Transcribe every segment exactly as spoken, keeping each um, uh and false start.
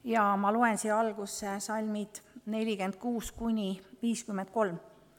Ja ma loen siia algusse salmid nelikümmend kuus kuni viiskümmend kolm.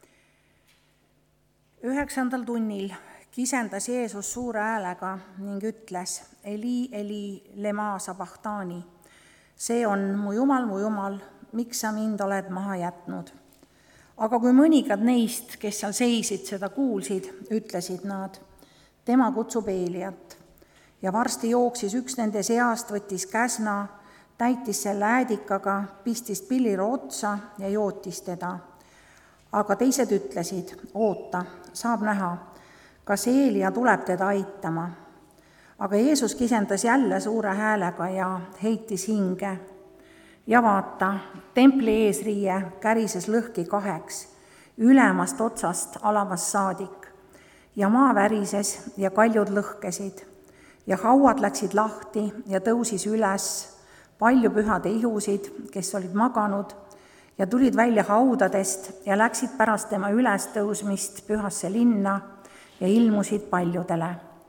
Üheksandal tunnil kisendas Jeesus suure häälega ning ütles: Eli, Eli, lema sabachthani. See on mu Jumal, mu Jumal, miks sa mind oled maha jätnud? Aga kui mõningad neist, kes seal seisid, seda kuulsid, ütlesid nad: tema kutsub Eeliat. Ja varsti jooksis üks nende seast, võttis käsna, täitis selle äädikaga, pistis pilliro otsa ja jootis teda. Aga teised ütlesid: oota, saab näha, kas Eelia tuleb teda aitama. Aga Jeesus kisendas jälle suure häälega ja heitis hinge. Ja vaata, templi eesriie kärises lõhki kaheks, ülemast otsast alavast saadik. Ja maa värises ja kaljud lõhkesid. Ja hauad läksid lahti ja tõusis üles palju pühade ihusid, kes olid maganud, ja tulid välja haudadest ja läksid pärast tema ülestõusmist pühasse linna ja ilmusid paljudele.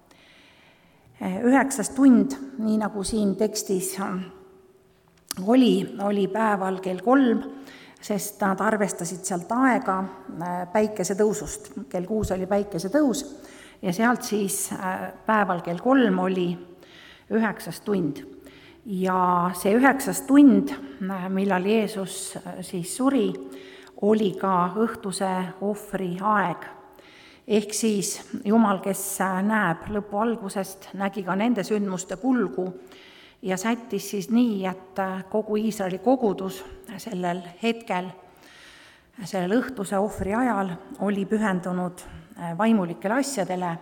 Üheksas tund, nii nagu siin tekstis oli, oli päeval kell kolm, sest nad arvestasid sealt aega päikese tõusust. Kell kuus oli päikese tõus ja sealt siis päeval kell kolm oli üheksas tund. Ja see üheksas tund, millal Jeesus siis suri, oli ka õhtuse ohvri aeg. Ehk siis Jumal, kes näeb lõpu algusest, nägi ka nende sündmuste kulgu ja sättis siis nii, et kogu Iisraeli kogudus sellel hetkel, sellel õhtuse ohvri ajal oli pühendunud vaimulikele asjadele.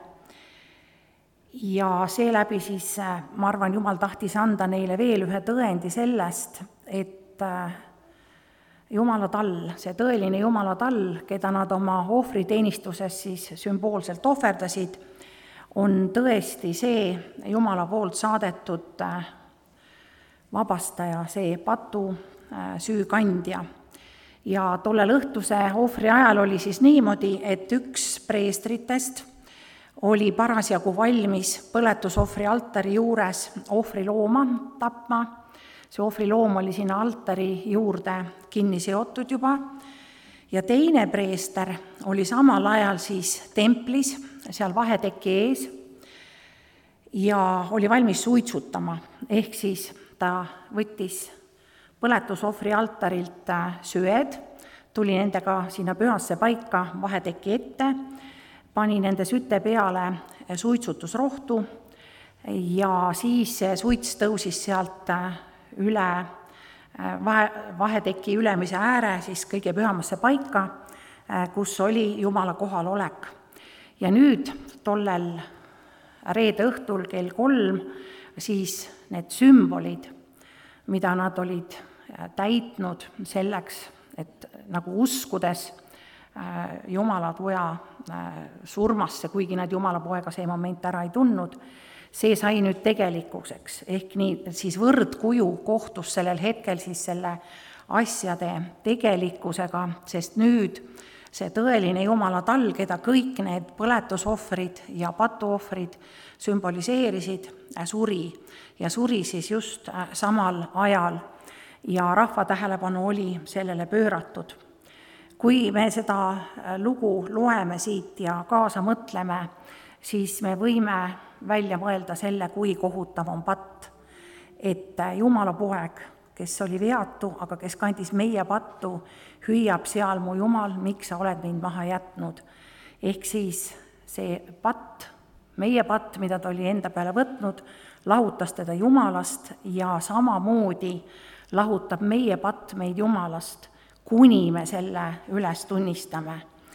Ja seeläbi siis, ma arvan, Jumal tahtis anda neile veel ühe tõendi sellest, et Jumala tall, see tõeline Jumala tall, keda nad oma ohvriteenistuses siis sümboolselt ohverdasid, on tõesti see Jumala poolt saadetud vabastaja, see patu süükandja. Ja tollel õhtuse ohvri ajal oli siis niimoodi, et üks preestritest oli parasjagu valmis põletusohvri altari juures ohvrilooma tapma. See ohvriloom oli sinna altari juurde kinni seotud juba. Ja teine preester oli samal ajal siis templis, seal vaheteki ees, ja oli valmis suitsutama. Ehk siis ta võttis põletusohvri altarilt söed, tuli nendega sinna pühasse paika vaheteki ette, pani nende süte peale suitsutusrohtu ja siis see suits tõusis sealt üle vaheteki ülemise ääre siis kõige pühamasse paika, kus oli Jumala kohalolek. Ja nüüd tollel reede õhtul kell kolm siis need sümbolid, mida nad olid täitnud selleks, et nagu uskudes Jumala poja surmasse, kuigi nad Jumala poega see moment ära ei tundnud, see sai nüüd tegelikkuseks, ehk nii siis võrdkuju kohtus sellel hetkel siis selle asjade tegelikkusega, sest nüüd see tõeline Jumala tall, keda kõik need põletusohvrid ja patuohvrid sümboliseerisid, suri ja suri siis just samal ajal ja rahva tähelepanu oli sellele pööratud. Kui me seda lugu loeme siit ja kaasa mõtleme, siis me võime välja mõelda selle, kui kohutav on patt, et Jumala poeg, kes oli veatu, aga kes kandis meie pattu, hüüab seal: mu Jumal, miks sa oled mind maha jätnud? Ehk siis see patt, meie patt, mida ta oli enda peale võtnud, lahutas teda Jumalast ja samamoodi lahutab meie patt meid Jumalast, kuni me selle üles tunnistame.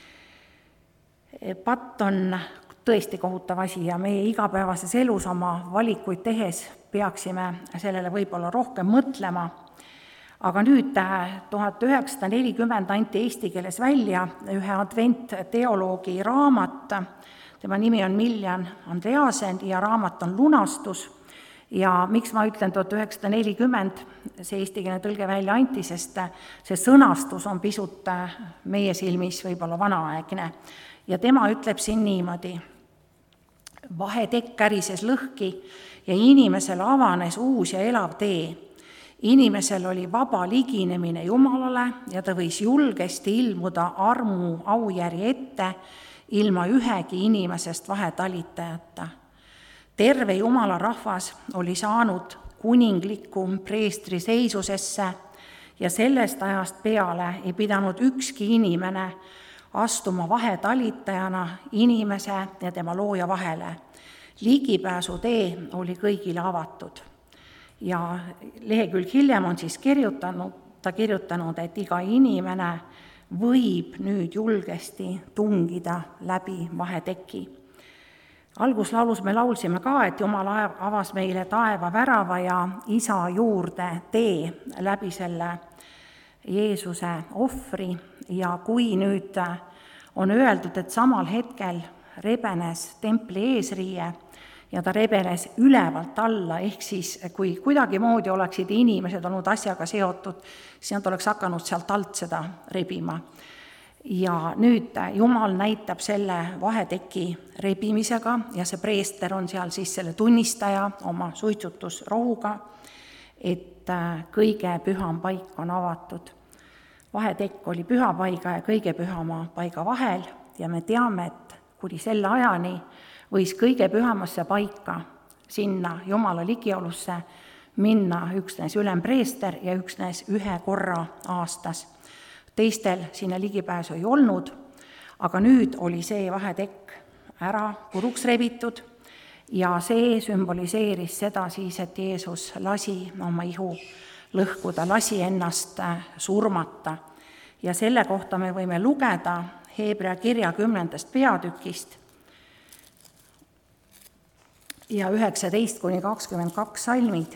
Patt on tõesti kohutav asi ja meie igapäevases elus oma valikuid tehes peaksime sellele võib-olla rohkem mõtlema. Aga nüüd tuhat üheksasada nelikümmend anti eesti keeles välja ühe adventteoloogi raamat. Tema nimi on Miljan Andreasen ja raamat on Lunastus. Ja miks ma ütlen tuhat üheksasada nelikümmend, see eestikeelne tõlge välja anti, sest see sõnastus on pisut meie silmis võib-olla vanaaegne. Ja tema ütleb siin niimoodi: vahetekk kärises lõhki ja inimesele avanes uus ja elav tee. Inimesel oli vaba liginemine Jumalale ja ta võis julgesti ilmuda armu aujärje ette ilma ühegi inimesest vahetalitajata. Terve Jumala rahvas oli saanud kuningliku preestri seisusesse ja sellest ajast peale ei pidanud ükski inimene astuma vahetalitajana inimese ja tema looja vahele. Ligipääsutee oli kõigile avatud. Ja lehekülg hiljem on siis kirjutanud, ta kirjutanud, et iga inimene võib nüüd julgesti tungida läbi vaheteki. Alguslaulus me laulsime ka, et Jumal avas meile taeva värava ja isa juurde tee läbi selle Jeesuse ohvri ja kui nüüd on öeldud, et samal hetkel rebenes templi eesriie ja ta rebenes ülevalt alla, ehk siis kui kuidagi moodi oleksid inimesed olnud asjaga seotud, siis nad oleks hakanud sealt alt seda rebima. Ja nüüd Jumal näitab selle vaheteki rebimisega ja see preester on seal siis selle tunnistaja oma suitsutusrohuga, et kõige püham paik on avatud. Vahetekk oli pühapaiga ja kõige pühama paiga vahel ja me teame, et kuni selle ajani võis kõige pühamasse paika, sinna Jumala ligiolusse minna üksnes ülempreester ja üksnes ühe korra aastas. Teistel sinna ligipääsu ei olnud, aga nüüd oli see vahetekk ära puruks rebitud ja see sümboliseeris seda siis, et Jeesus lasi oma ihu lõhkuda, lasi ennast surmata. Ja selle kohta me võime lugeda Heebrea kirja kümnendast peatükist ja üheksateist kuni kakskümmend kaks salmid.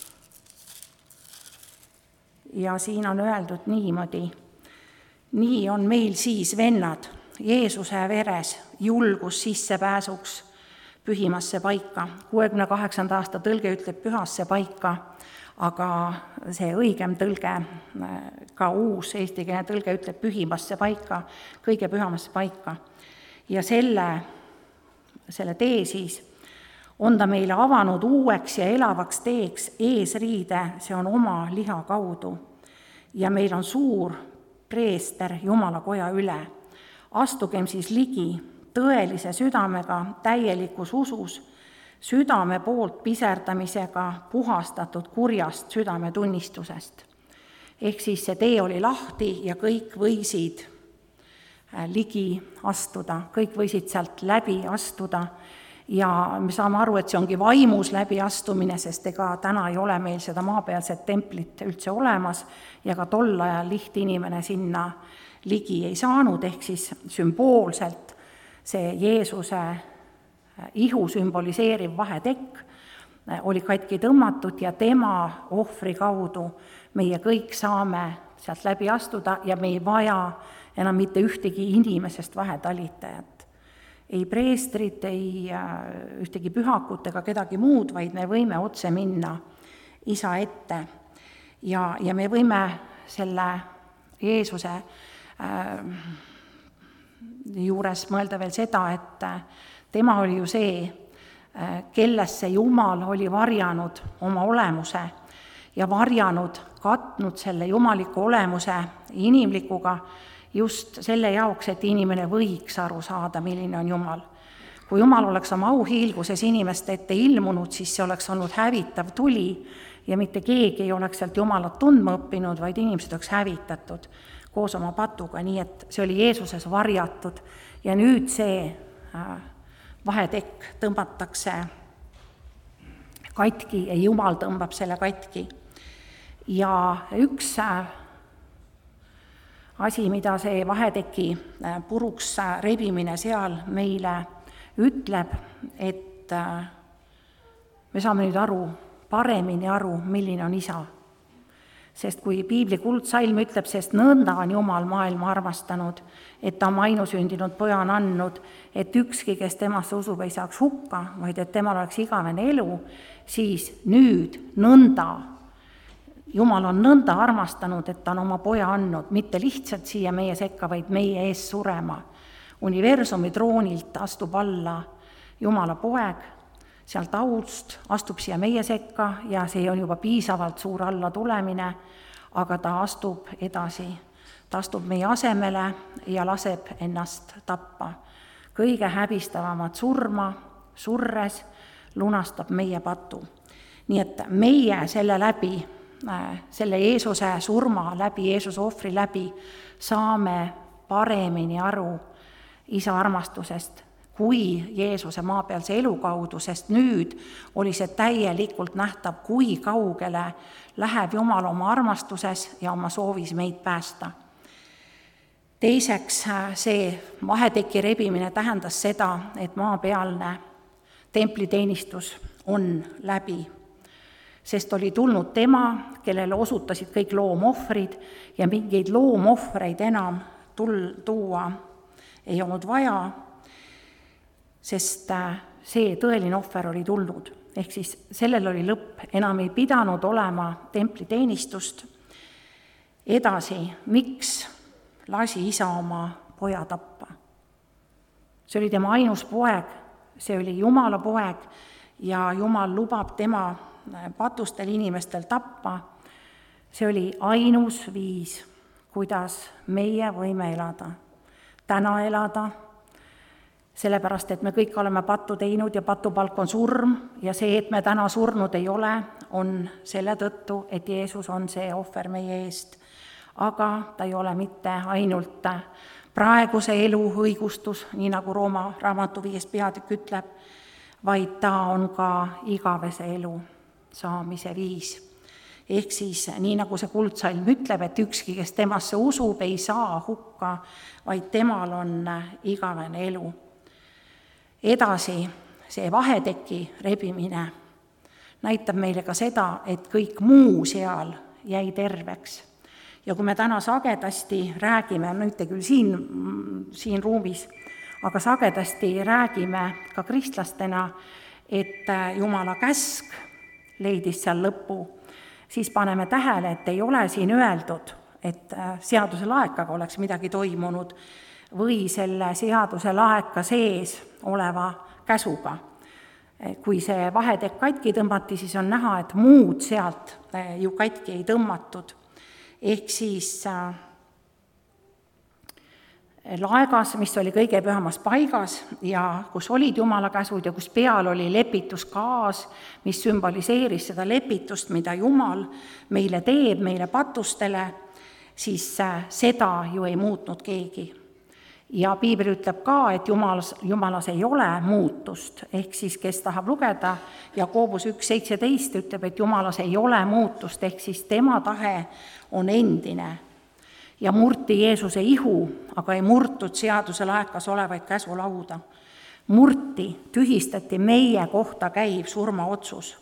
Ja siin on öeldud niimoodi: nii on meil siis, vennad, Jeesuse veres julgus sissepääsuks pühimasse paika. kuuekümne kaheksanda aasta tõlge ütleb pühasse paika, aga see õigem tõlge, ka uus eestikeelne tõlge ütleb pühimasse paika, kõige pühamasse paika. Ja selle, selle tee siis on ta meile avanud uueks ja elavaks teeks eesriide, see on oma liha kaudu. Ja meil on suur preester Jumala koja üle. Astugem siis ligi tõelise südamega, täielikus usus, südame poolt piserdamisega puhastatud kurjast südametunnistusest. Ehk siis see tee oli lahti ja kõik võisid ligi astuda, kõik võisid sealt läbi astuda. Ja me saame aru, et see ongi vaimus läbi astumine, sest ega täna ei ole meil seda maapealset templit üldse olemas ja ka tol ajal lihtinimene sinna ligi ei saanud, ehk siis sümboolselt see Jeesuse ihu sümboliseeriv vahetekk oli katki tõmmatud ja tema ohvri kaudu meie kõik saame sealt läbi astuda ja me ei vaja enam mitte ühtegi inimesest vahetalitajat. Ei preestrit, ei ühtegi pühakut ega kedagi muud, vaid me võime otse minna isa ette. Ja, ja me võime selle Jeesuse äh, juures mõelda veel seda, et tema oli ju see, kellesse Jumal oli varjanud oma olemuse ja varjanud, katnud selle jumaliku olemuse inimlikuga, just selle jaoks, et inimene võiks aru saada, milline on Jumal. Kui Jumal oleks oma auhiilguses inimeste ette ilmunud, siis see oleks olnud hävitav tuli ja mitte keegi ei oleks sealt Jumalat tundma õppinud, vaid inimesed oleks hävitatud koos oma patuga, nii et see oli Jeesuses varjatud ja nüüd see vahetekk tõmbatakse katki ja Jumal tõmbab selle katki. Ja üks asi, mida see vaheteki puruks rebimine seal meile ütleb, et me saame nüüd aru, paremini aru, milline on isa. Sest kui piibli kuldsalm ütleb, sest nõnda on Jumal maailma armastanud, et ta oma ainusündinud poja on andnud, et ükski, kes temasse usub, ei saaks hukka, vaid et temal oleks igavene elu, siis nüüd nõnda Jumal on nõnda armastanud, et ta on oma poja andnud, mitte lihtsalt siia meie sekka, vaid meie ees surema. Universumi troonilt astub alla Jumala poeg, seal taust, astub siia meie sekka ja see on juba piisavalt suur allatulemine, aga ta astub edasi. Ta astub meie asemele ja laseb ennast tappa. Kõige häbistavamat surma surres lunastab meie patu. Nii et meie selle läbi, selle Jeesuse surma läbi, Jeesuse ohvri läbi saame paremini aru isa armastusest kui Jeesuse maapealse elu kaudu, sest nüüd oli see täielikult nähtav, kui kaugele läheb Jumal oma armastuses ja oma soovis meid päästa. Teiseks, see vaheteki rebimine tähendas seda, et maapealne templiteenistus on läbi, sest oli tulnud tema, kellele osutasid kõik loomohvrid ja mingeid loomohvreid enam tul- tuua ei olnud vaja, sest see tõeline ohver oli tulnud. Ehk siis sellel oli lõpp, enam ei pidanud olema templiteenistust. Edasi, miks lasi isa oma poja tappa? See oli tema ainus poeg, see oli Jumala poeg ja Jumal lubab tema patustel inimestel tappa. See oli ainus viis, kuidas meie võime elada. Täna elada, sellepärast, et me kõik oleme pattu teinud ja patupalk on surm ja see, et me täna surnud ei ole, on selle tõttu, et Jeesus on see ohver meie eest. Aga ta ei ole mitte ainult praeguse elu õigustus, nii nagu Rooma raamatu viies peatükk ütleb, vaid ta on ka igavese elu saamise viis. Ehk siis nii nagu see kuldsalm ütleb, et ükski, kes temasse usub, ei saa hukka, vaid temal on igavene elu. Edasi, see vaheteki rebimine näitab meile ka seda, et kõik muu seal jäi terveks. Ja kui me täna sagedasti räägime, no mitte küll siin, siin ruumis, aga sagedasti räägime ka kristlastena, et Jumala käsk leidis seal lõpu, siis paneme tähele, et ei ole siin öeldud, et seaduse laekaga oleks midagi toimunud või selle seaduse laeka sees oleva käsuga. Kui see vahetekk katki tõmmati, siis on näha, et muud sealt ju katki ei tõmmatud. Ehk siis laegas, mis oli kõige pühamas paigas ja kus olid Jumala käsud ja kus peal oli lepituskaas, mis sümboliseeris seda lepitust, mida Jumal meile teeb, meile patustele, siis seda ju ei muutnud keegi. Ja Piibel ütleb ka, et Jumalas, Jumalas ei ole muutust, ehk siis kes tahab lugeda, Jakobus üks seitseteist ütleb, et Jumalas ei ole muutust, ehk siis tema tahe on endine. Ja murti Jeesuse ihu, aga ei murtud seaduse laekas olevaid käsulauda. Murti, tühistati meie kohta käiv surmaotsus.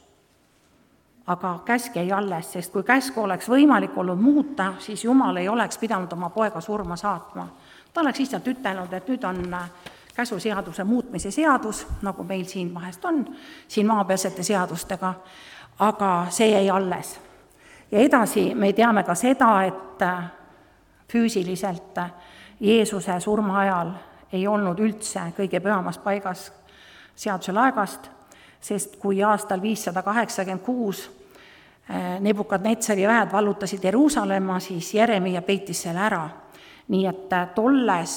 Aga käsk jäi alles, sest kui käsku oleks võimalik olnud muuta, siis Jumal ei oleks pidanud oma poega surma saatma. Ta oleks lihtsalt ütelnud, et nüüd on käsuseaduse muutmise seadus, nagu meil siin vahest on, siin maapealsete seadustega, aga see jäi alles. Ja edasi me teame ka seda, et füüsiliselt Jeesuse surma ajal ei olnud üldse kõige pühamas paigas seaduse laegast, sest kui aastal viissada kaheksakümmend kuus Nebukadnetsari väed vallutasid Jeruusalemma, siis Jeremia peitis selle ära. Nii et tolles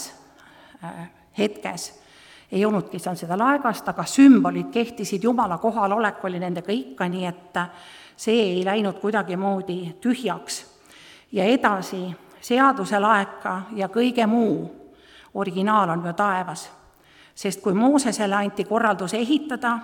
hetkes ei olnudki seal seda laegast, aga sümbolid kehtisid, Jumala kohalolek oli nendega ikka, nii et see ei läinud kuidagi moodi tühjaks. Ja edasi seaduse laeka ja kõige muu originaal on ju taevas. Sest kui Moosesele anti korraldus ehitada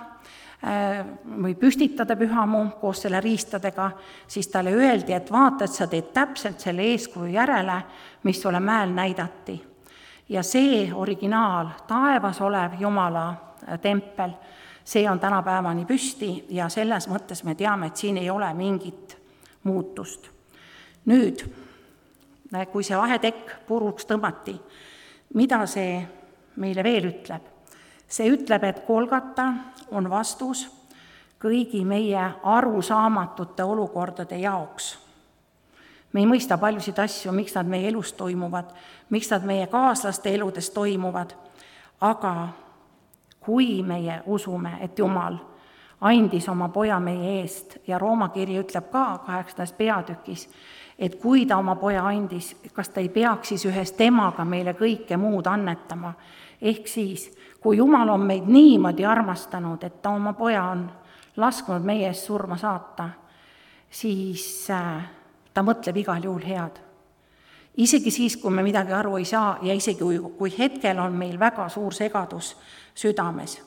või püstitada pühamu koos selle riistadega, siis talle öeldi, et vaata, et sa teed täpselt selle eeskuju järele, mis sulle mäel näidati. Ja see originaal, taevas olev Jumala tempel, see on tänapäevani püsti ja selles mõttes me teame, et siin ei ole mingit muutust. Nüüd, kui see vahetekk puruks tõmmati, mida see meile veel ütleb? See ütleb, et Golgata on vastus kõigi meie arusaamatute olukordade jaoks. Me ei mõista paljusid asju, miks nad meie elus toimuvad, miks nad meie kaaslaste eludes toimuvad, aga kui meie usume, et Jumal andis oma poja meie eest ja Rooma kiri ütleb ka kaheksandas peatükis, et kui ta oma poja andis, kas ta ei peaks siis ühes temaga meile kõike muud annetama. Ehk siis, kui Jumal on meid niimoodi armastanud, et ta oma poja on lasknud meie eest surma saata, siis ta mõtleb igal juhul head. Isegi siis, kui me midagi aru ei saa ja isegi kui, kui hetkel on meil väga suur segadus südames.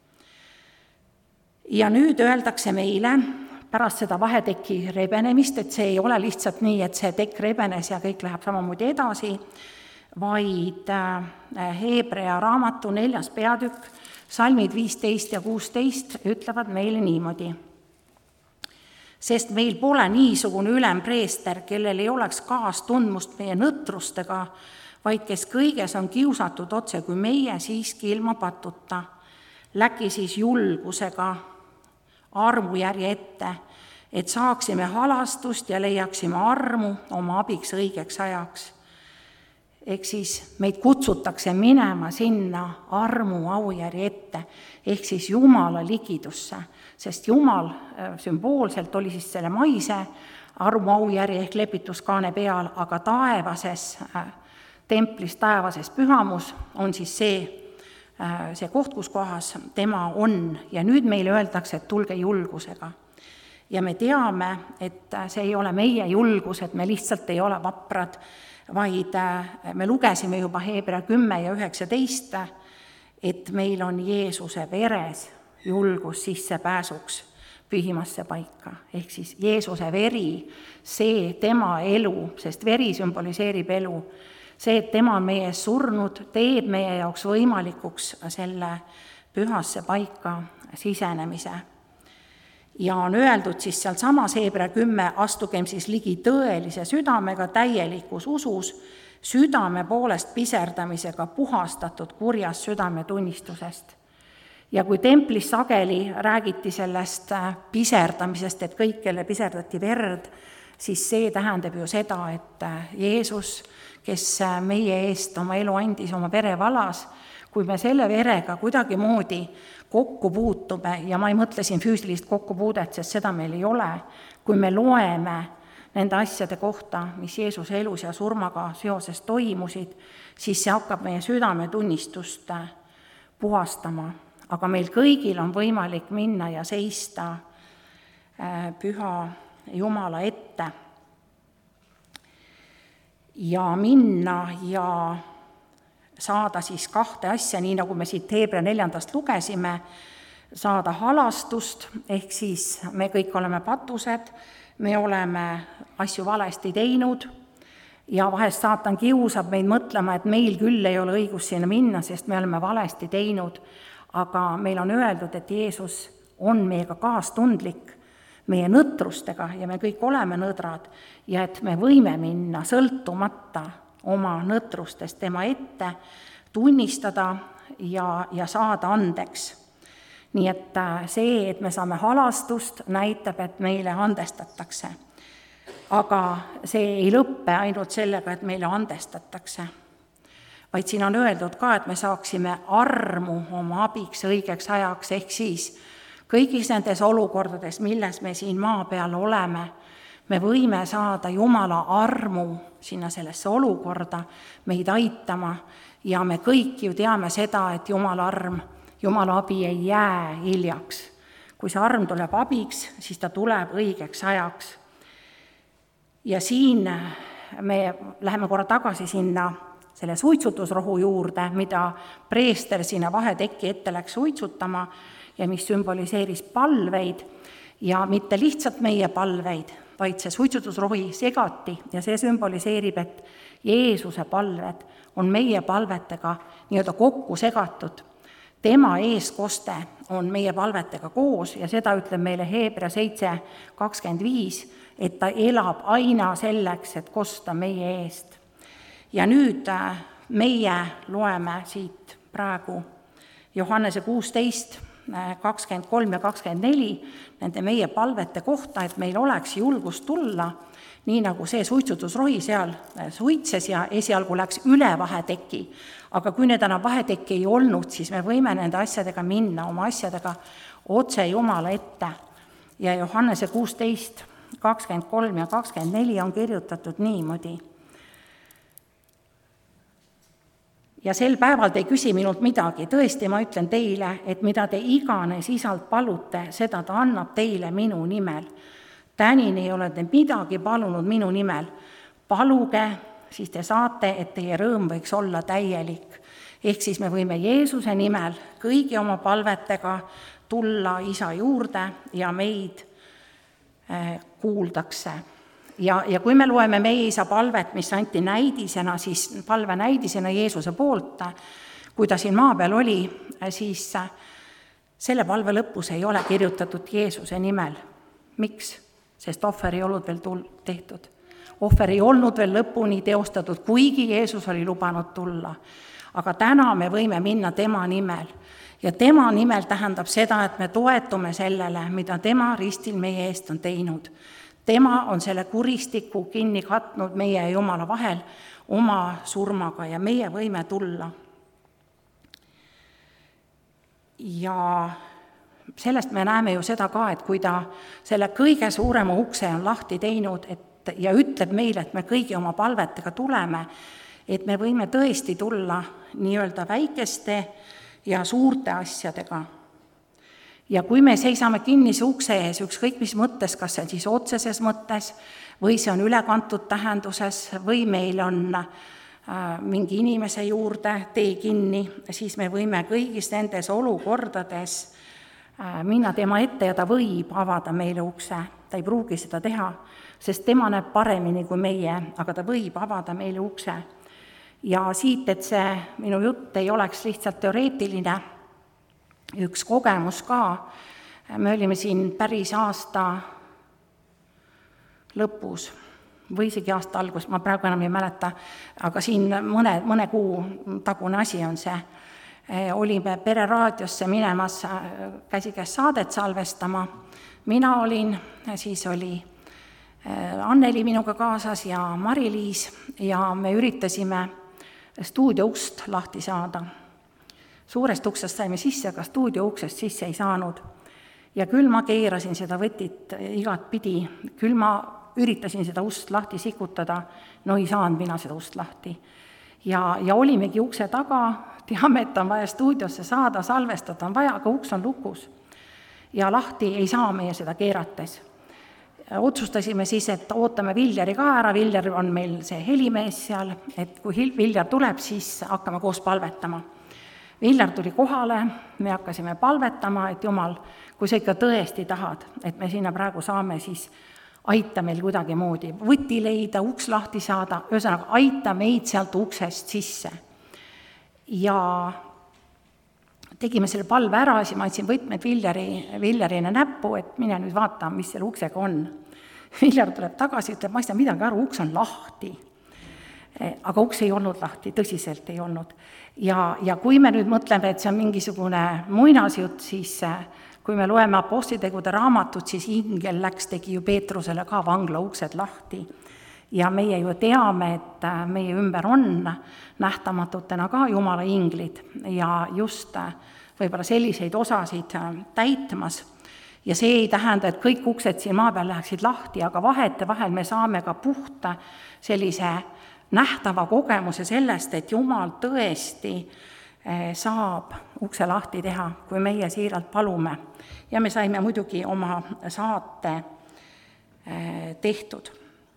Ja nüüd öeldakse meile pärast seda vaheteki rebenemist, et see ei ole lihtsalt nii, et see tekk rebenes ja kõik läheb samamoodi edasi, vaid Hebrea raamatu neljas peatükk, salmid viisteist ja kuusteist ütlevad meile niimoodi. Sest meil pole niisugune ülempreester, kellel ei oleks kaastundmust meie nõtrustega, vaid kes kõiges on kiusatud otse kui meie siiski ilma patuta. Läki siis julgusega armujärje ette, et saaksime halastust ja leiaksime armu oma abiks õigeks ajaks. Ehk siis meid kutsutakse minema sinna armu aujärje ette, ehk siis Jumala ligidusse, sest Jumal sümboolselt oli siis selle maise armu aujärje ehk lepituskaane peal, aga taevases, templis taevases pühamus on siis see, see koht, kus kohas tema on. Ja nüüd meile öeldakse, et tulge julgusega. Ja me teame, et see ei ole meie julgus, et me lihtsalt ei ole vaprad, vaid me lugesime juba Hebrea kümme ja üheksateist, et meil on Jeesuse veres julgus sissepääsuks pühimasse paika. Ehk siis Jeesuse veri, see tema elu, sest veri sümboliseerib elu, see, et tema on meie ees surnud, teeb meie jaoks võimalikuks selle pühasse paika sisenemise. Ja on öeldud siis seal samas Hebrea kümme, astugem siis ligi tõelise südamega täielikus usus, südame poolest piserdamisega puhastatud kurjast südametunnistusest. Ja kui templis sageli räägiti sellest piserdamisest, et kõik, kelle piserdati verd, siis see tähendab ju seda, et Jeesus, kes meie eest oma elu andis, oma vere valas, kui me selle verega kuidagi moodi kokku puutume, ja ma ei mõtle siin füüsilist kokkupuudet, sest seda meil ei ole, kui me loeme nende asjade kohta, mis Jeesuse elus ja surmaga seoses toimusid, siis see hakkab meie südametunnistust puhastama. Aga meil kõigil on võimalik minna ja seista püha Jumala ette ja minna ja saada siis kahte asja, nii nagu me siit Hebrea neljandast lugesime, saada halastust, ehk siis me kõik oleme patused, me oleme asju valesti teinud ja vahest saatan kiusab meid mõtlema, et meil küll ei ole õigus sinna minna, sest me oleme valesti teinud, aga meil on öeldud, et Jeesus on meiega kaastundlik meie nõtrustega ja me kõik oleme nõdrad ja et me võime minna sõltumata oma nõtrustest tema ette, tunnistada ja, ja saada andeks. Nii et see, et me saame halastust, näitab, et meile andestatakse. Aga see ei lõppe ainult sellega, et meile andestatakse. Vaid siin on öeldud ka, et me saaksime armu oma abiks õigeks ajaks, ehk siis kõigis nendes olukordades, milles me siin maa peal oleme, me võime saada Jumala armu sinna sellesse olukorda meid aitama ja me kõik ju teame seda, et Jumala arm, Jumala abi ei jää hiljaks. Kui see arm tuleb abiks, siis ta tuleb õigeks ajaks. Ja siin me läheme korra tagasi sinna selle suitsutusrohu juurde, mida preester sinna vahetekki ette läks suitsutama ja mis sümboliseeris palveid ja mitte lihtsalt meie palveid, vaid see suitsutusrohi segati ja see sümboliseerib, et Jeesuse palved on meie palvetega nii-öelda kokku segatud. Tema eeskoste on meie palvetega koos ja seda ütleb meile Hebrea seitse kakskümmend viis, et ta elab aina selleks, et kosta meie eest. Ja nüüd meie loeme siit praegu Johannese kuusteist, kakskümmend kolm ja kakskümmend neli nende meie palvete kohta, et meil oleks julgust tulla nii nagu see suitsutusrohi seal suitses ja esialgu läks üle vaheteki. Aga kui need enam vahetekki ei olnud, siis me võime nende asjadega minna, oma asjadega otse Jumala ette. Ja Johannese kuusteist, kakskümmend kolm ja kakskümmend neli on kirjutatud niimoodi. Ja sel päeval te ei küsi minult midagi, tõesti ma ütlen teile, et mida te iganes isalt palute, seda ta annab teile minu nimel. Tänini ei ole te midagi palunud minu nimel. Paluge, siis te saate, et teie rõõm võiks olla täielik. Ehk siis me võime Jeesuse nimel kõigi oma palvetega tulla Isa juurde ja meid kuuldakse. Ja, ja kui me loeme meie Isa palvet, mis anti näidisena, siis palve näidisena Jeesuse poolt, kui ta siin maa peal oli, siis selle palve lõpus ei ole kirjutatud Jeesuse nimel. Miks? Sest ohver ei olnud veel tul- tehtud. Ohver ei olnud veel lõpuni teostatud, kuigi Jeesus oli lubanud tulla. Aga täna me võime minna tema nimel. Ja tema nimel tähendab seda, et me toetume sellele, mida tema ristil meie eest on teinud. Tema on selle kuristiku kinni katnud meie ja Jumala vahel oma surmaga ja meie võime tulla. Ja sellest me näeme ju seda ka, et kui ta selle kõige suurema ukse on lahti teinud et, ja ütleb meile, et me kõigi oma palvetega tuleme, et me võime tõesti tulla nii-öelda väikeste ja suurte asjadega. Ja kui me seisame kinnise ukse ees, ükskõik mis mõttes, kas see on siis otseses mõttes või see on ülekantud tähenduses või meil on äh, mingi inimese juurde tee kinni, siis me võime kõigis nendes olukordades äh, minna tema ette ja ta võib avada meile ukse. Ta ei pruugi seda teha, sest tema näeb paremini kui meie, aga ta võib avada meile ukse. Ja siit, et see minu jutt ei oleks lihtsalt teoreetiline, üks kogemus ka, me olime siin päris aasta lõpus või isegi aasta algus, ma praegu enam ei mäleta, aga siin mõne, mõne kuu tagune asi on see. Olime pereraadiosse minemas käsikäes saadet salvestama, mina olin, siis oli Anneli minuga kaasas ja Mari-Liis ja me üritasime stuudio ust lahti saada. Suurest uksest saime sisse, aga stuudio uksest sisse ei saanud. Ja küll ma keerasin seda võtit igat pidi, küll ma üritasin seda ust lahti sikutada, no ei saanud mina seda ust lahti. Ja, ja olimegi ukse taga, teame, et on vaja stuudiosse saada, salvestada on vaja, aga uks on lukus. Ja lahti ei saa meie seda keerates. Otsustasime siis, et ootame Viljari ka ära, Viljar on meil see helimees seal, et kui Viljar tuleb, siis hakkame koos palvetama. Viljar tuli kohale, me hakkasime palvetama, et Jumal, kui sa ikka tõesti tahad, et me sinna praegu saame, siis aita meil kuidagi moodi, võti leida, uks lahti saada, ühesõnaga aita meid sealt uksest sisse. Ja tegime selle palve ära, siis ma andsin võtmed Viljari, Viljarine näppu, et mine nüüd vaata, mis selle uksega on. Viljar tuleb tagasi, ütleb, ma ei saa midagi aru, uks on lahti. Aga uks ei olnud lahti, tõsiselt ei olnud. Ja, ja kui me nüüd mõtleme, et see on mingisugune muinasjutt, siis kui me loeme apostlitegude raamatut, siis ingel läks, tegi ju Peetrusele ka vangla uksed lahti. Ja meie ju teame, et meie ümber on nähtamatutena ka Jumala inglid ja just võib-olla selliseid osasid täitmas. Ja see ei tähenda, et kõik uksed siin maa peal läheksid lahti, aga vahete vahel me saame ka puhta sellise nähtava kogemuse sellest, et Jumal tõesti saab ukse lahti teha, kui meie siiralt palume. Ja me saime muidugi oma saate tehtud.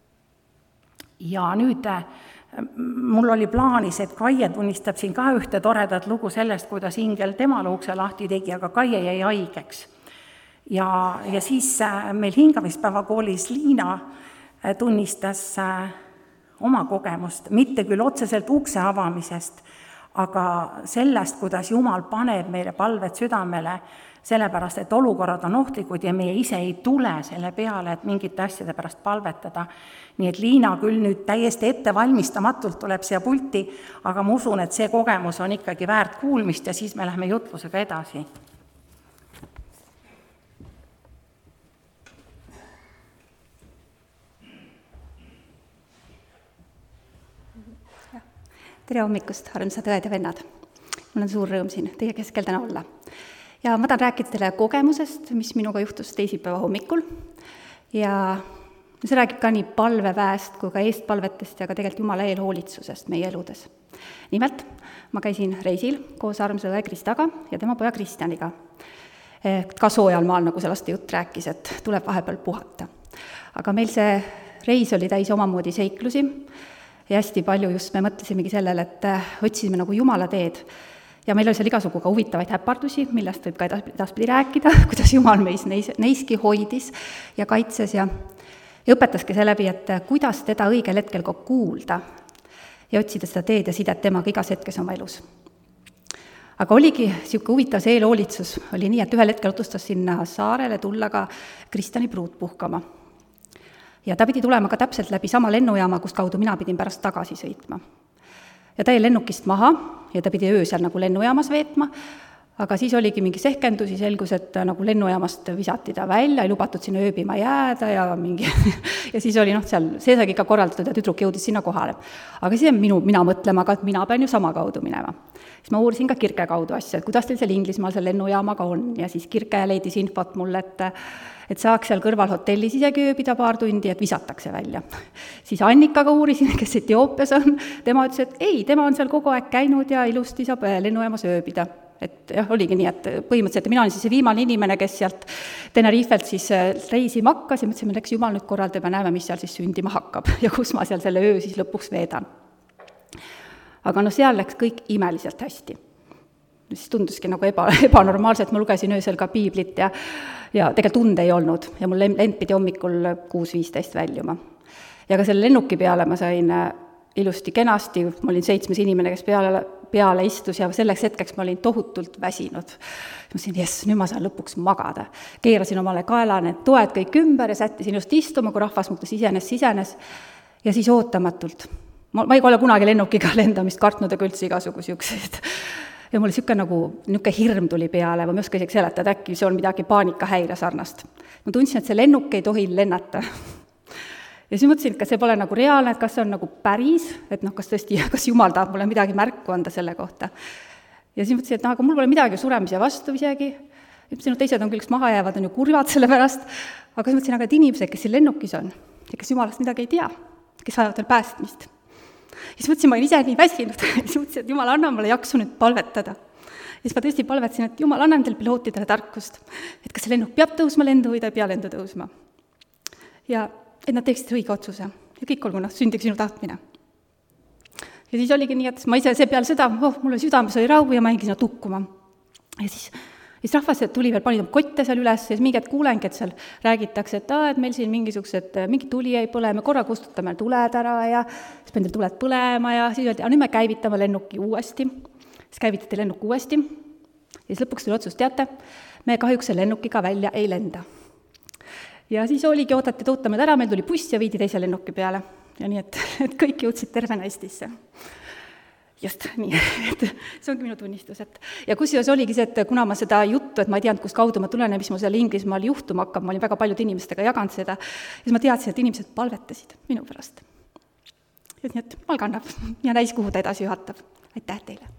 Ja nüüd mul oli plaanis, et Kaie tunnistab siin ka ühte toredat lugu sellest, kuidas ingel temale ukse lahti tegi, aga Kaie jäi haigeks. Ja, ja siis meil hingamispäeva koolis Liina tunnistas oma kogemust, mitte küll otseselt ukse avamisest, aga sellest, kuidas Jumal paneb meile palved südamele, sellepärast, et olukorrad on ohtlikud ja meie ise ei tule selle peale, et mingite asjade pärast palvetada. Nii et Liina küll nüüd täiesti ettevalmistamatult tuleb siia pulti, aga ma usun, et see kogemus on ikkagi väärt kuulmist ja siis me lähme jutlusega edasi. tere hommikust, armsad õed ja vennad! Mul on suur rõõm siin teie keskel täna olla. Ja ma tahan rääkida teile kogemusest, mis minuga juhtus teisipäeva hommikul. Ja see räägib ka nii palveväest kui ka eestpalvetest ja ka tegelikult Jumala eelhoolitsusest meie eludes. Nimelt, ma käisin reisil koos armsa õe Kristaga ja tema poja Kristjaniga. Ka soojal maal, nagu see laste jutt rääkis, et tuleb vahepeal puhata. Aga meil see reis oli täis omamoodi seiklusi ja hästi palju just me mõtlesimegi sellele, et otsisime nagu Jumala teed. Ja meil oli seal igasugu ka huvitavaid häpardusi, millest võib ka edaspidi rääkida, kuidas Jumal meis neis, neiski hoidis ja kaitses ja, ja õpetaski see läbi, et kuidas teda õigel hetkel ka kuulda ja otsida seda teed ja sidet temaga igas hetkes oma elus. Aga oligi niisugune huvitav see eelhoolitsus, oli nii, et ühel hetkel otsustas sinna saarele tulla ka Kristjani pruut puhkama. Ja ta pidi tulema ka täpselt läbi sama lennujaama, kust kaudu mina pidin pärast tagasi sõitma. Ja ta jäi lennukist maha ja ta pidi öö seal nagu lennujaamas veetma, aga siis oligi mingi sehkendusi, selgus, et nagu lennujaamast visati ta välja, ei lubatud sinna ööbima jääda ja mingi ja siis oli noh, seal, see saigi ikka korraldatud ja tüdruk jõudis sinna kohale. Aga siis minu, mina mõtlema ka, et mina pean ju sama kaudu minema. Siis ma uurisin ka Kirke kaudu asja, et kuidas teil seal Inglismaal seal lennujaamaga on ja siis Kirke leidis infot mulle, et et saaks seal kõrval hotellis isegi ööbida paar tundi, et visatakse välja. Siis Annikaga uurisin, kes Etioopias on, tema ütles, et ei, tema on seal kogu aeg käinud ja ilusti saab lennujaamas ööbida. Et jah, oligi nii, et põhimõtteliselt mina olin siis see viimane inimene, kes sealt Tenerifelt siis reisima hakkas ja mõtlesime, et eks Jumal nüüd korraldab ja näeme, mis seal siis sündima hakkab ja kus ma seal selle öö siis lõpuks veedan. Aga no seal läks kõik imeliselt hästi. Siis tunduski nagu eba, ebanormaalselt, ma lugesin öösel ka piiblit ja, ja tegelikult tunde ei olnud ja mul lend pidi hommikul kuus viisteist väljuma. Ja ka selle lennuki peale ma sain ilusti kenasti, ma olin seitsmes inimene, kes peale, peale istus ja selleks hetkeks ma olin tohutult väsinud. Ma mõtlesin, jess, nüüd ma saan lõpuks magada. Keerasin omale kaela need toed kõik ümber ja sättisin just istuma, kui rahvas muutus sisenes, sisenes ja siis ootamatult. Ma, ma ei ole kunagi lennukiga lendamist kartnud ja üldse igasugus juukseid. Ja mul niisugune nagu, niisugune hirm tuli peale, või ma ei oska isegi seletada, äkki see on midagi paanikahäire sarnast. Ma tundsin, et see lennuk ei tohi lennata. Ja siis mõtlesin, et kas see pole nagu reaalne, et kas see on nagu päris, et noh, kas tõesti, kas Jumal tahab mulle midagi märku anda selle kohta. Ja siis mõtlesin, et noh, aga mul pole midagi suremise vastu isegi. Ja mõtlesin, et teised on küll maha jäävad, on ju kurvad selle pärast. Aga siis mõtlesin, aga et inimesed, kes siin lennukis on, ja kes Jumalast midagi ei tea, kes vajavad veel päästmist. Ja siis mõtlesin, ma olin ise nii väsinud, ja siis mõtlesin, et Jumal, anna mulle jaksu nüüd palvetada. Ja siis ma tõesti palvetasin, et Jumal, anna teil pilootidele tarkust, et kas see lennuk peab tõusma lendu või ta ei pea lendu tõusma. Ja et nad teeksid õige otsuse ja kõik olgu, noh, sündiks sinu tahtmine. Ja siis oligi nii, et ma ise see peale seda, oh, mulle südames oli rahu ja ma jäingi sinna tukkuma. Ja siis siis rahvas tuli veel, panid kotte seal üles ja siis mingid kuulengi, et seal räägitakse, et, aa, et meil siin mingisugused, mingi tuli ei põle, me korra kustutame tuled ära ja siis pean teil tuled põlema ja siis öeldi, nüüd me käivitame lennuki uuesti. Siis käivitati lennuk uuesti ja siis lõpuks tuli otsus, teate, me kahjuks selle lennukiga välja ei lenda. Ja siis oligi, ootati, et ootame ära, meil tuli buss ja viidi teise lennuki peale ja nii, et, et kõik jõudsid tervena Eestisse. Just nii, et see ongi minu tunnistus. Et, ja kusjuures oligi see, et kuna ma seda juttu, et ma ei teadnud, kus kaudu ma tulen ja mis mul seal Inglismaal juhtuma hakkab, ma olin väga paljude inimestega jaganud seda, siis ma teadsin, et inimesed palvetasid minu pärast. Ja nii, et mal kannab ja näis, kuhu ta edasi juhatab. Aitäh teile!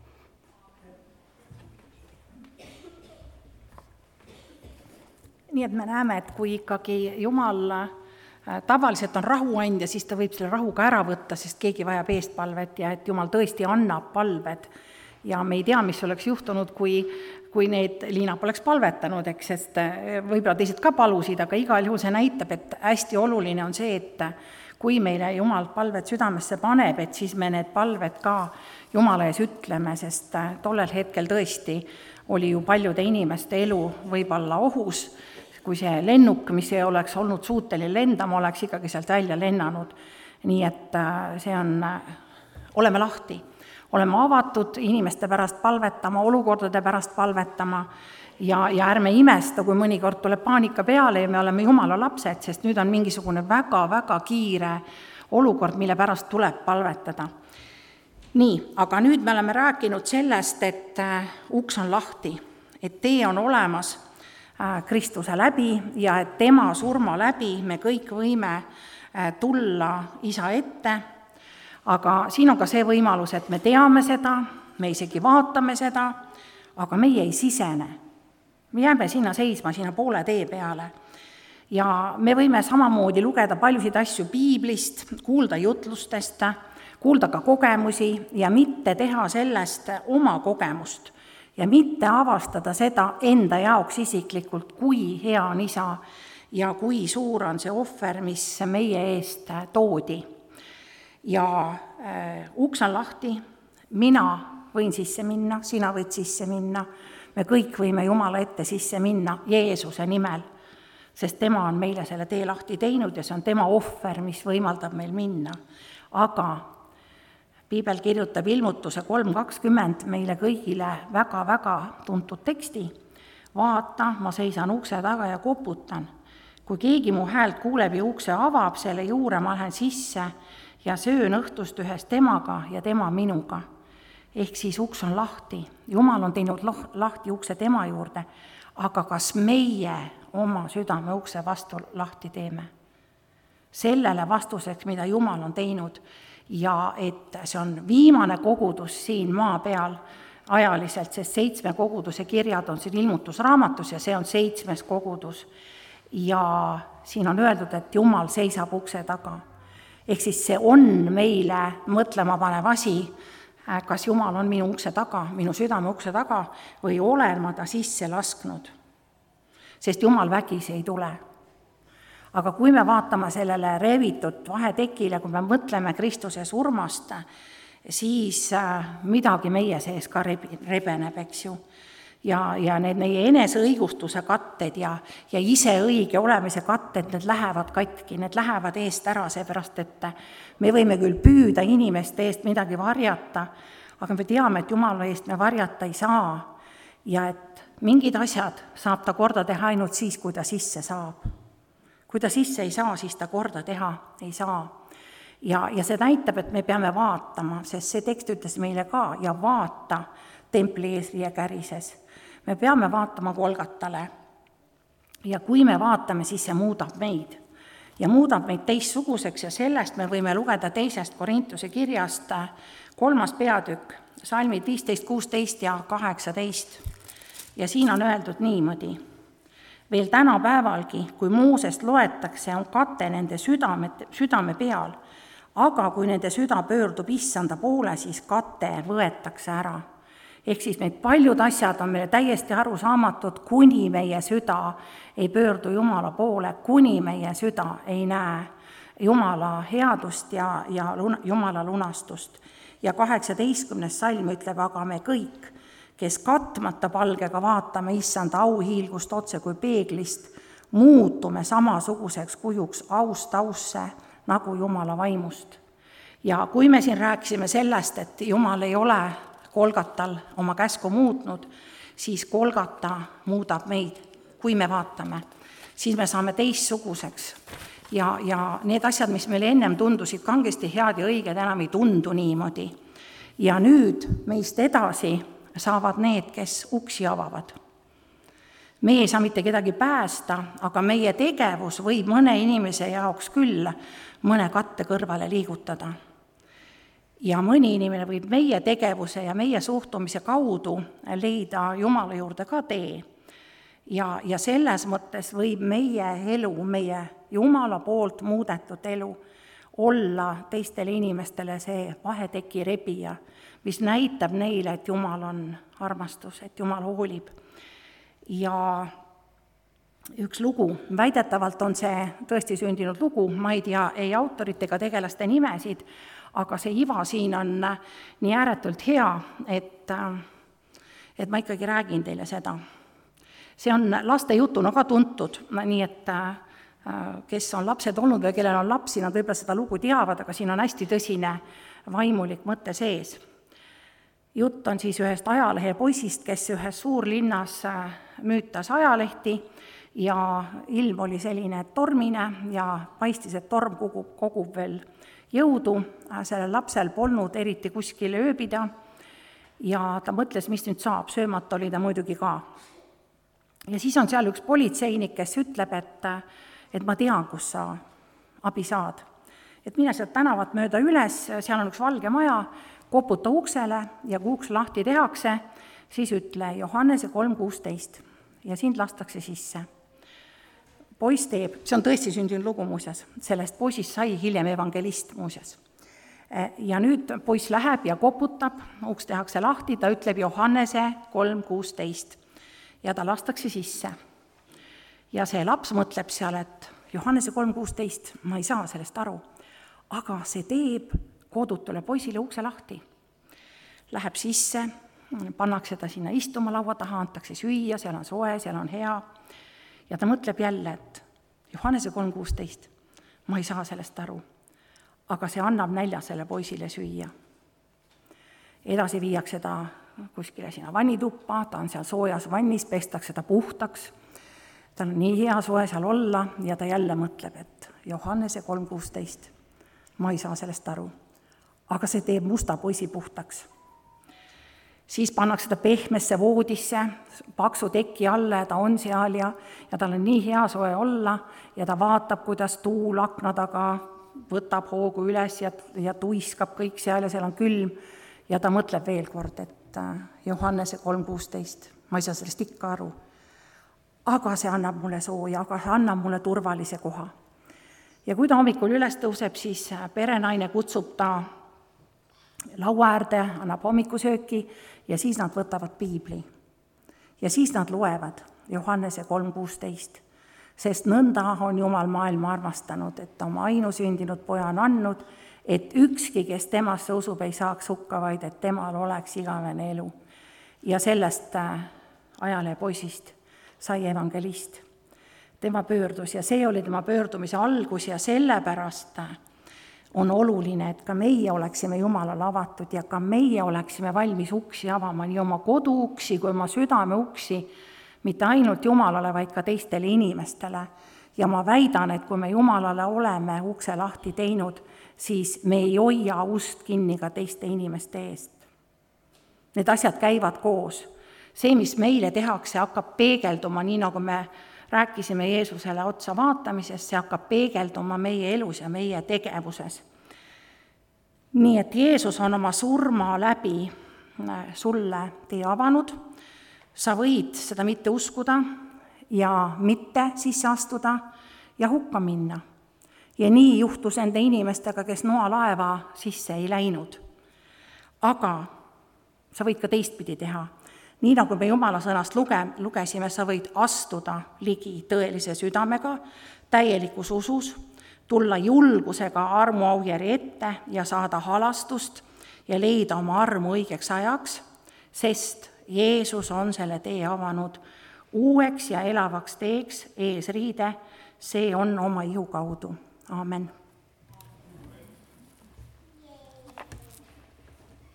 Nii et me näeme, et kui ikkagi Jumal tavaliselt on rahuandja, siis ta võib selle rahuga ära võtta, sest keegi vajab eestpalvet ja et Jumal tõesti annab palved. Ja me ei tea, mis oleks juhtunud, kui, kui need Liina poleks palvetanud, eks, sest võib-olla teised ka palusid, aga igal juhul see näitab, et hästi oluline on see, et kui meile Jumal palved südamesse paneb, et siis me need palved ka Jumala ees ütleme, sest tollel hetkel tõesti oli ju paljude inimeste elu võib-olla ohus, kui see lennuk, mis ei oleks olnud suuteline lendama, oleks ikkagi sealt välja lennanud. Nii et see on, oleme lahti, oleme avatud inimeste pärast palvetama, olukordade pärast palvetama ja, ja ärme imesta, kui mõnikord tuleb paanika peale ja me oleme Jumala lapsed, sest nüüd on mingisugune väga-väga kiire olukord, mille pärast tuleb palvetada. Nii, aga nüüd me oleme rääkinud sellest, et uks on lahti, et tee on olemas Kristuse läbi ja et tema surma läbi me kõik võime tulla isa ette, aga siin on ka see võimalus, et me teame seda, me isegi vaatame seda, aga meie ei sisene. Me jääme sinna seisma, sinna poole tee peale. Ja me võime samamoodi lugeda paljusid asju piiblist, kuulda jutlustest, kuulda ka kogemusi ja mitte teha sellest oma kogemust ja mitte avastada seda enda jaoks isiklikult, kui hea on isa ja kui suur on see ohver, mis meie eest toodi. Ja äh, uks on lahti, mina võin sisse minna, sina võid sisse minna, me kõik võime Jumala ette sisse minna Jeesuse nimel, sest tema on meile selle tee lahti teinud ja see on tema ohver, mis võimaldab meil minna. Aga Piibel kirjutab ilmutuse kolm kakskümmend meile kõigile väga-väga tuntud teksti. Vaata, ma seisan ukse taga ja koputan. Kui keegi mu häält kuuleb ja ukse avab, selle juure ma lähen sisse ja söön õhtust ühes temaga ja tema minuga. Ehk siis uks on lahti. Jumal on teinud lahti ukse tema juurde, aga kas meie oma südame ukse vastu lahti teeme? Sellele vastuseks, mida Jumal on teinud, ja et see on viimane kogudus siin maa peal ajaliselt, sest seitsme koguduse kirjad on siin ilmutusraamatus ja see on seitsmes kogudus. Ja siin on öeldud, et Jumal seisab ukse taga. Ehk siis see on meile mõtlema panev asi, kas Jumal on minu ukse taga, minu südame ukse taga või olen ma ta sisse lasknud. Sest Jumal vägisi ei tule. Aga kui me vaatame sellele revitud vahetekile, kui me mõtleme Kristuse surmast, siis midagi meie sees ka rebeneb, eks ju. Ja, ja need meie eneseõigustuse katted ja, ja ise õige olemise katted, need lähevad katki, need lähevad eest ära, seepärast, et me võime küll püüda inimeste eest midagi varjata, aga me teame, et Jumala eest me varjata ei saa ja et mingid asjad saab ta korda teha ainult siis, kui ta sisse saab. Kui ta sisse ei saa, siis ta korda teha ei saa. Ja, ja see näitab, et me peame vaatama, sest see tekst ütles meile ka, ja vaata templi eesriie kärises. Me peame vaatama Golgatale. Ja kui me vaatame, siis see muudab meid. Ja muudab meid teistsuguseks ja sellest me võime lugeda teisest Korintuse kirjast kolmas peatükk, salmid viisteist, kuusteist ja kaheksateist. Ja siin on öeldud niimoodi. Veel tänapäevalgi, kui Moosest loetakse, on kate nende südame, südame peal, aga kui nende süda pöördub issanda poole, siis kate võetakse ära. Ehk siis meid paljud asjad on meile täiesti arusaamatud, kuni meie süda ei pöördu Jumala poole, kuni meie süda ei näe Jumala headust ja, ja Jumala lunastust. Ja kaheksateistkümnes salm ütleb, aga me kõik, kes katmata palgega vaatame issanda auhiilgust otse kui peeglist, muutume samasuguseks kujuks aust ausse nagu Jumala vaimust. Ja kui me siin rääkisime sellest, et Jumal ei ole Golgatal oma käsku muutnud, siis Golgata muudab meid, kui me vaatame. Siis me saame teistsuguseks. Ja, ja need asjad, mis meile ennem tundusid kangesti head ja õiged, enam ei tundu niimoodi. Ja nüüd meist edasi saavad need, kes uksi avavad. Me ei saa mitte kedagi päästa, aga meie tegevus võib mõne inimese jaoks küll mõne katte kõrvale liigutada. Ja mõni inimene võib meie tegevuse ja meie suhtumise kaudu leida Jumala juurde ka tee. Ja, ja selles mõttes võib meie elu, meie Jumala poolt muudetud elu olla teistele inimestele see vaheteki rebija, mis näitab neile, et Jumal on armastus, et Jumal hoolib. Ja üks lugu, väidetavalt on see tõesti sündinud lugu, ma ei tea ei autorit ega tegelaste nimesid, aga see iva siin on nii ääretult hea, et, et ma ikkagi räägin teile seda. See on laste jutuna ka tuntud, nii et kes on lapsed olnud või kellel on lapsi, nad võib-olla seda lugu teavad, aga siin on hästi tõsine vaimulik mõte sees. Jutt on siis ühest ajalehe poisist, kes ühes suurlinnas müütas ajalehti ja ilm oli selline tormine ja paistis, et torm kogub, kogub veel jõudu. Sellel lapsel polnud eriti kuskile ööbida ja ta mõtles, mis nüüd saab, söömata oli ta muidugi ka. Ja siis on seal üks politseinik, kes ütleb, et, et ma tean, kus sa abi saad. et mine sealt tänavat mööda üles, seal on üks valge maja, koputa uksele ja kui uks lahti tehakse, siis ütle Johannese kolm kuusteist ja sind lastakse sisse. Poiss teeb, see on tõesti sündinud lugu muuseas, sellest poisist sai hiljem evangelist muuseas. Ja nüüd poiss läheb ja koputab, uks tehakse lahti, ta ütleb Johannese kolm kuusteist ja ta lastakse sisse. Ja see laps mõtleb seal, et Johannese kolm kuusteist, ma ei saa sellest aru, aga see teeb koodutule poisile ukse lahti. Läheb sisse, pannakse ta sinna istuma laua taha, antakse süüa, seal on soe, seal on hea. Ja ta mõtleb jälle, et Johannese kolm kuusteist, ma ei saa sellest aru, aga see annab nälja selle poisile süüa. Edasi viiakse ta kuskile sinna vannituppa, ta on seal soojas vannis, pestakse ta puhtaks, ta on nii hea soe seal olla ja ta jälle mõtleb, et Johannese kolm kuusteist, ma ei saa sellest aru, aga see teeb musta poisi puhtaks. Siis pannakse ta pehmesse voodisse, paksu teki alla ja ta on seal ja, ja tal on nii hea soe olla ja ta vaatab, kuidas tuul akna taga võtab hoogu üles ja, ja tuiskab kõik seal ja seal on külm ja ta mõtleb veel kord, et Johannese kolm kuusteist, ma ei saa sellest ikka aru, aga see annab mulle sooja, aga see annab mulle turvalise koha. Ja kui ta hommikul üles tõuseb, siis perenaine kutsub ta laua äärde, annab hommikusööki ja siis nad võtavad piibli. Ja siis nad loevad Johannese kolm kuusteist, sest nõnda on Jumal maailma armastanud, et oma ainusündinud poja on andnud, et ükski, kes temasse usub, ei saaks hukka, vaid et temal oleks igavene elu. Ja sellest ajalehe poisist sai evangelist. Tema pöördus ja see oli tema pöördumise algus ja sellepärast on oluline, et ka meie oleksime Jumalale avatud ja ka meie oleksime valmis uksi avama, nii oma kodu uksi kui oma südame uksi, mitte ainult Jumalale, vaid ka teistele inimestele. Ja ma väidan, et kui me Jumalale oleme ukse lahti teinud, siis me ei hoia ust kinni ka teiste inimeste eest. Need asjad käivad koos. See, mis meile tehakse, hakkab peegelduma, nii nagu me rääkisime Jeesusele otsa vaatamisest, see hakkab peegelduma meie elus ja meie tegevuses. Nii et Jeesus on oma surma läbi sulle tee avanud, sa võid seda mitte uskuda ja mitte sisse astuda ja hukka minna. Ja nii juhtus nende inimestega, kes noalaeva sisse ei läinud. Aga sa võid ka teistpidi teha. Nii nagu me Jumala sõnast luge, lugesime, sa võid astuda ligi tõelise südamega, täielikus usus, tulla julgusega armuaujärje ette ja saada halastust ja leida oma armu õigeks ajaks, sest Jeesus on selle tee avanud uueks ja elavaks teeks eesriide, see on oma ihu kaudu. Aamen.